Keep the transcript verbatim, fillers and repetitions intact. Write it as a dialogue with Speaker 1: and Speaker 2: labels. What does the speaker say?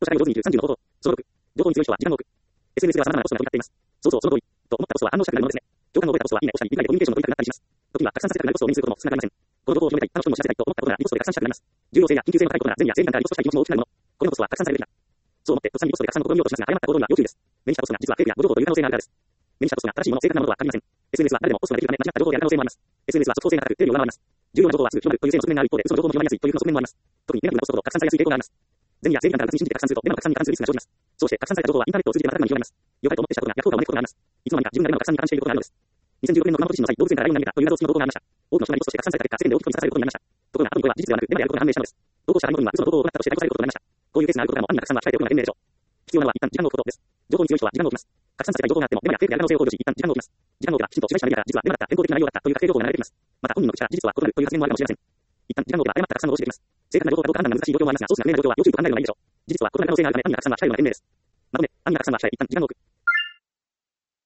Speaker 1: と社会を上手にいるさんじゅうの方法。そのろく、情報に強い人は時間が多く。エスエヌエス では様々なポストが飛び交っています。そうそう、その通り。と思ったポストは反応したくなるものですね。共感を覚えたポストはいいねを押したり、理解でコミュニケーションの取りたくなったりします。時には拡散させたくなるポストを目にすることも少なくありません。この情報を広めたい、楽しくも知らせたいと思ったことならリポストで拡散したくなります。重要性や緊急性の高いことなら善意や正義感からリポストしたい気持ちも大きくなるもの。このポストは拡散されるべきだ。そう思ってとっさにリポストで拡散を試みようとしますが、誤った行動には要注意です。目にしたポストが実はフェイクや誤情報という可能性があるからです。目にしたポストが正しいもの、正確なものとは限りません。エスエヌエス は誰でもポストができるため間違った情報である可能性もあります。エスエヌエス は速報性が高く、テレビを上回ります。重要な情報はすぐ広まるという性の側面がある一方で、嘘の情報も広まりやすいという負の側面もあります。特にネガティブなポストほど拡散されやすい傾向があります。善意や正義感から信じて拡散すると、デマの拡散に関するリスクが生じます。そうして拡散された情報はインターネットを通じて瞬く間に広がります。良かれと思ってしたことが逆効果を招くことがあります。いつの間にか自分がデマの拡散に関していることがあるのです。にせんじゅうろくねんの熊本地震の際、動物園からライオンが逃げたという謎をつきの投稿がありました。多くの人がリポストして拡散された結果、世間で大きくにさされることになりました。ところが、後にこれは事実ではなく、デマであることが判明したのです。投稿者ライオンには嘘の投稿を行ったとして逮捕されることになりました。こういうケースがあることからも、安易な拡散は控えておくのが賢明でしょう。必要なのは一旦時間のことです。情報に強い人は時間が置きます。拡散させたい情報があっても、デマやフェイクである可能性を考慮し、一旦時間が置きます。時間が置けば、きちんと被害者のメディアから実はデマだった、健康的な内容だったという確定情報が流れてきます。また、本人の口から事実は異なるという発言もあるかもしれません。一旦時間が置けば、誤った拡散を防止できます。正確な情報かどうか判断が難しい状況もありますが、ソースが不明な状況は要注意と考えるのがいいでしょう。事実は異なる可能性があるため、安易な拡散は控えるのが賢明です。まとめ、安易な拡散は控え、一旦時間が置く。